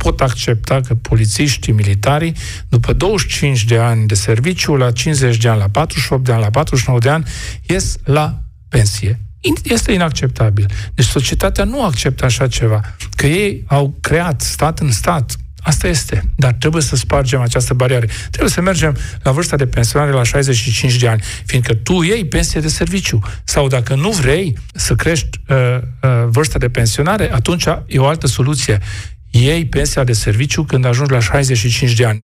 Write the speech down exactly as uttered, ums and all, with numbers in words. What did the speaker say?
pot accepta că polițiștii, militarii, după douăzeci și cinci de ani de serviciu, la cincizeci de ani, la patruzeci și opt de ani, la patruzeci și nouă de ani, ies la pensie. Este inacceptabil. Deci societatea nu acceptă așa ceva. Că ei au creat stat în stat. Asta este. Dar trebuie să spargem această barieră. Trebuie să mergem la vârsta de pensionare la șaizeci și cinci de ani, fiindcă tu iei pensie de serviciu. Sau dacă nu vrei să crești uh, uh, vârsta de pensionare, atunci e o altă soluție. Iei pensia de serviciu când ajungi la șaizeci și cinci de ani.